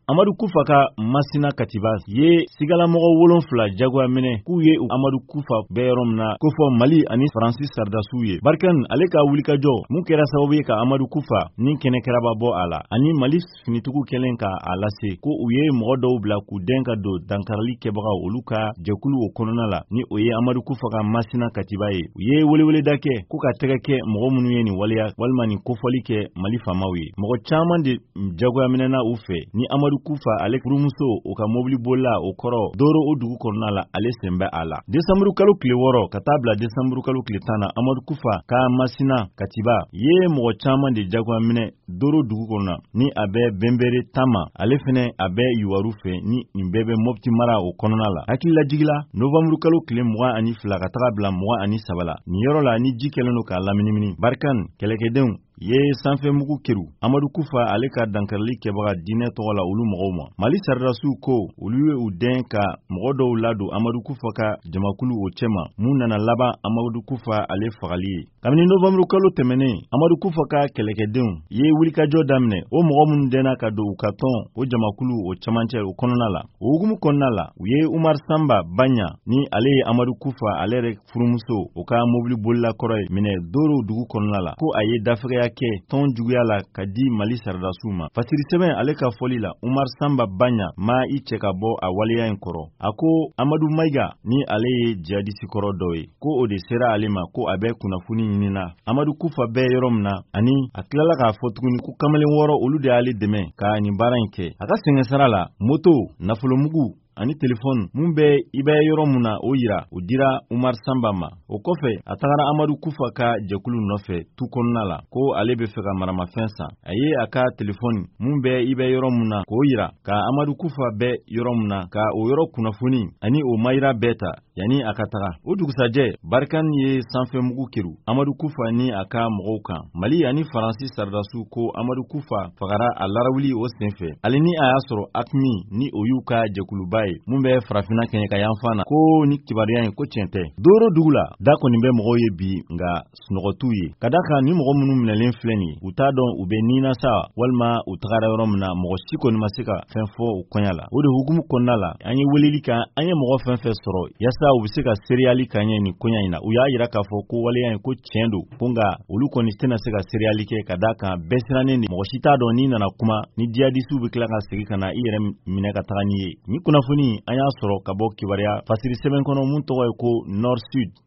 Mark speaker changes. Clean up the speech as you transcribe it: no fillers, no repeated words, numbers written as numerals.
Speaker 1: Amadu Kufa ka Masina Katiba ye sigalamɔgɔ 7 jagoya minɛ k'u ye Amadu Kufa bɛɛ yɔrɔ min na ko fɔ Mali ani Faransi sardasiw ye. Barkan ale ka wulikajɔ mun kɛra sababu ye ka Amadu Kufa ni kɛnɛkɛraba bɔ a la ani Mali finitigiw kɛlen ka a lase ko u ye mɔgɔ dɔw bila k'u den ka don dankarili kɛbagaw olu ka jɛkulu o kɔnɔna la ni o ye Amadu Kufa ka Masina Katiba ye. U ye weleweleda kɛ ko ka tɛgɛ kɛ mɔgɔ minnu ye nin waleya walima nin kofɔli kɛ Mali faamaw ye. Mɔgɔ caman de jagoya minɛna u fɛ ni Amadu Kufa ale furumuso o ka mobili bolila o kɔrɔ Doro o dugu kɔnɔna la ale sen bɛ a la. Desanburu kalo tile 6 ka taa bila desanburu kalo tile 10 na Amadu Kufa ka Masina Katiba ye mɔgɔ caman de jagoya minɛ Doro dugu kɔnɔ ni a bɛ Bɛnbɛre Tama ale fɛnɛ a bɛ Yuwaru fɛ ni nin bɛɛ bɛ Mopti mara o kɔnɔna la. Hakililajigila Novamburu kalo tile 22 ka taga bila 23 la nin yɔrɔ la ni ji kɛlen don k'a laminimini. Barkan kɛlɛkɛdenw ye sanfɛ mugu keru Amadu Kufa ale ka dankarili kɛbaga diinɛ tɔgɔ la olu mɔgɔw ma. Mali sardasiw ko olu ye u den ka mɔgɔ dɔw ladon Amadu Kufa ka jamakulu o cɛma mun nana laban Amadu Kufa ale fagali ye. Kabini Novamburu kalo tɛmɛnen Amadu Kufa ka kɛlɛkɛdenw ye wulikajɔ daminɛ o mɔgɔ minnu dɛnna ka don u ka tɔn o jamakulu o camancɛ o kɔnɔna la. O hukumu kɔnɔna la u ye Umar Samba Banya ni ale ye Amadu Kufa ale yɛrɛ furumuso o ka mobili bolila kɔrɔ ye minɛ Doro dugu kɔnɔna la ko a ye dafɛgɛya kɛ tɔn juguya la ka di Mali sardasiw ma. Fasiri sɛbɛn ale ka fɔli la Umar Samba Banya ma i cɛ ka bɔ a waleya in kɔrɔ. A ko Amadu Maiga ni ale ye jihadisi kɔrɔ dɔ ye ko o de sera ale ma ko a bɛ kunnafoni ɲinina Amadu Kufa bɛɛ yɔrɔ min na ani a tilala k'a fɔ tuguni ko kamalen 6 olu de y'ale dɛmɛ ka nin baara in kɛ. A ka sɛngɛsara la moto nafolomugu ani telefɔni mun bɛ i bɛ yɔrɔ mun na o yira o dira Umar Samba ma. O kɔfɛ a tagara Amadu Kufa ka jɛkulu nɔfɛ tu kɔnɔna la ko ale bɛ fɛ ka maramafɛn san. A ye a ka telefɔni mun bɛ i bɛ yɔrɔ mun na k'o yira ka Amadu Kufa bɛ yɔrɔ mun na ka o yɔrɔ kunnafoni ani o mayira bɛɛ ta yani a ka taga. O dugusajɛ Barkan ye sanfɛ mugu keru Amadu Kufa ni a ka mɔgɔw kan. Mali ani Faransi sardasiw ko Amadu Kufa fagara a larawuli o senfɛ. Ale ni a y'a sɔrɔ AQMI ni o y'u ka jɛkuluba mun bɛ farafina kɛɲɛ ka yanfan na ko ni kibariya in ko tiɲɛ tɛ. Doro dugu la da kɔni bɛ mɔgɔw ye bi nka sunɔgɔtu ye. Ka da kan ni mɔgɔ minnu minɛlen filɛ nin ye u t'a dɔn u bɛ nina sa walima u tagara yɔrɔ min na mɔgɔ si kɔni ma se ka fɛn fɔ u kɔɲa la. O de hukumu kɔnɔna la an ye weleli kan an ye mɔgɔ fɛn fɛn sɔrɔ yasa u bɛ se ka seriyali ka ɲɛ nin kɔɲa in na. U y'a yira k'a fɔ ko waleya in ko tiɲɛ don ko nka olu kɔni tɛna se ka seriyali kɛ ka da kan bɛɛ sirannen de mɔgɔ si t'a dɔn n'i nana kuma ni jihadisiw bɛ tila ka segin ka na i yɛrɛ minɛ ka taga n'i ye. Ni kunnafoni an y'a sɔrɔ ka bɔ kibaruya fasiri sɛbɛn kɔnɔ mun tɔgɔ ye ko Nord Sud